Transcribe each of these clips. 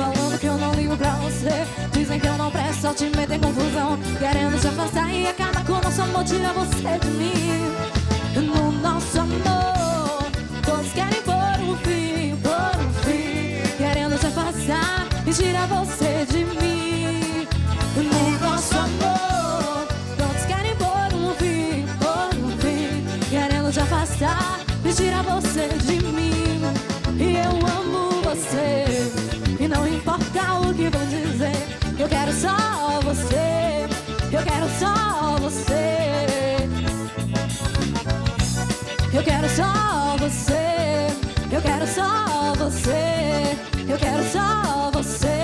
falando que eu não ligo pra você. Dizem que eu não presto, só te metem confusão, querendo te afastar e acabar com o nosso amor. Tira você de mim, no nosso amor. Todos querem pôr um fim, querendo te afastar e tirar você de mim, no nosso amor. Todos querem pôr um fim, querendo te afastar e tirar você de mim. E eu amo você, e não importa o que vão dizer. Eu quero só você, eu quero só você. Eu quero só você, eu quero só você. Eu quero só você.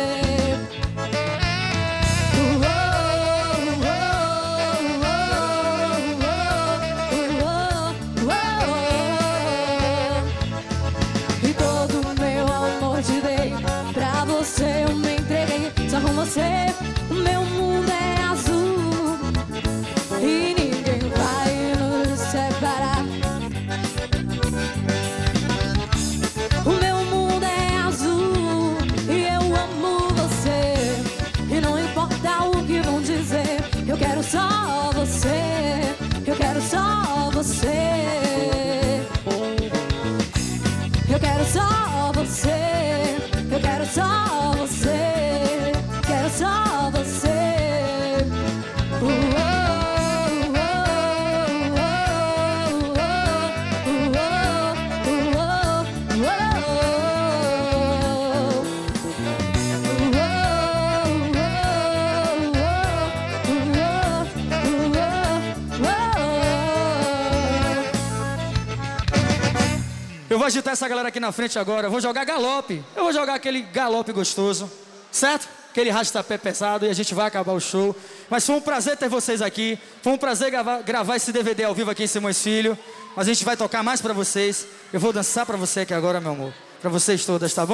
E todo o meu amor te dei, pra você eu me entreguei. Só com você o meu mundo é azul e ninguém vai nos separar. O meu mundo é azul e eu amo você, e não importa o que vão dizer. Eu quero só você, eu quero só você. Eu quero só você, eu quero só você. Quero só você. Eu vou agitar essa galera aqui na frente agora. Eu vou jogar galope. Eu vou jogar aquele galope gostoso, certo? Aquele rastapé pesado, e a gente vai acabar o show. Mas foi um prazer ter vocês aqui. Foi um prazer gravar esse DVD ao vivo aqui em Simões Filho. Mas a gente vai tocar mais pra vocês. Eu vou dançar pra você aqui agora, meu amor. Pra vocês todas, tá bom?